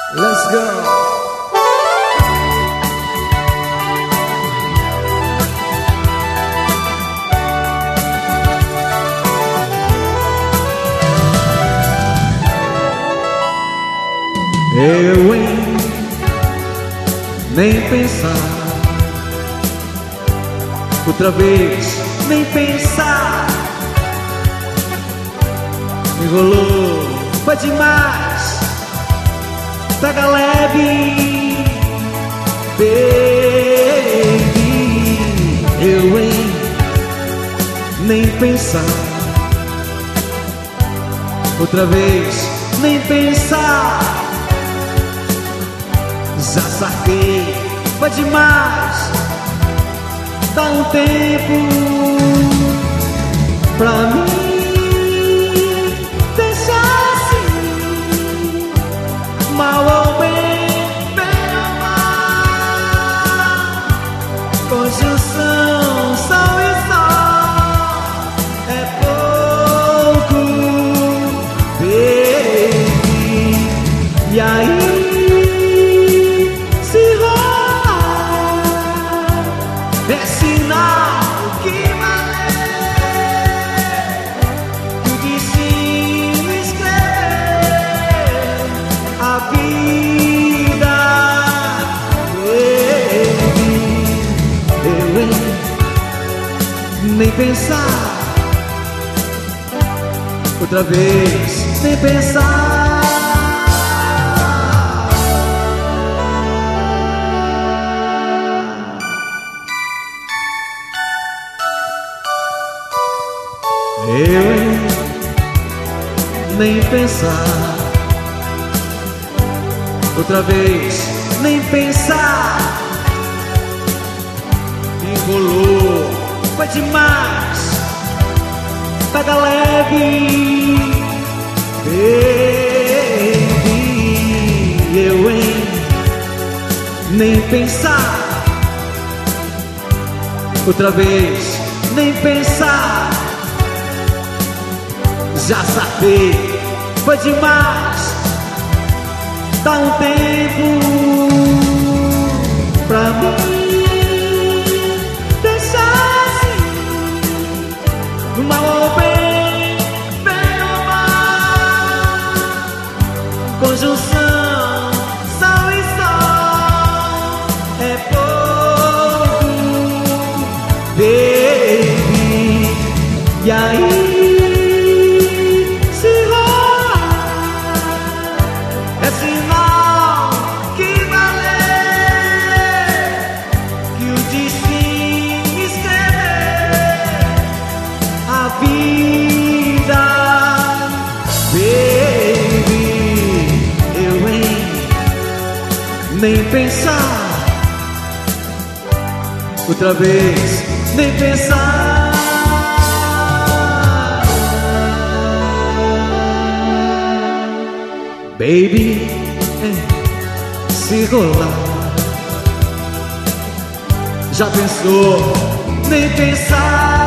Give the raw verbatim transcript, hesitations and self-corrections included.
Let's go! Eu, hein, nem pensar outra vez, nem pensar. Enrolou, foi demais. Pega leve, baby. Eu, hein, nem pensar outra vez, nem pensar. Já saquei, foi demais. Dá um tempo pra mim, deixa assim. Mal ou bem, bem ou mal, conjunção, sol e sol é pouco, baby. E aí é sinal que valer, que o destino escrever a vida. Baby, eu, hein, nem pensar outra vez, nem pensar. Eu, hein, nem pensar outra vez, nem pensar. Enrolou, foi demais. Pega leve, baby. Eu, hein, nem pensar outra vez, nem pensar. Já saquei, foi demais. Dá um tempo pra mim, deixa assim. Mal ou bem, bem ou mal, conjunção, sol e sol é pouco, baby. E aí é sinal que valer, que o destino escrever a vida. Baby, eu, hein, nem pensar outra vez, nem pensar. Baby, se rolar, já pensou, nem pensar.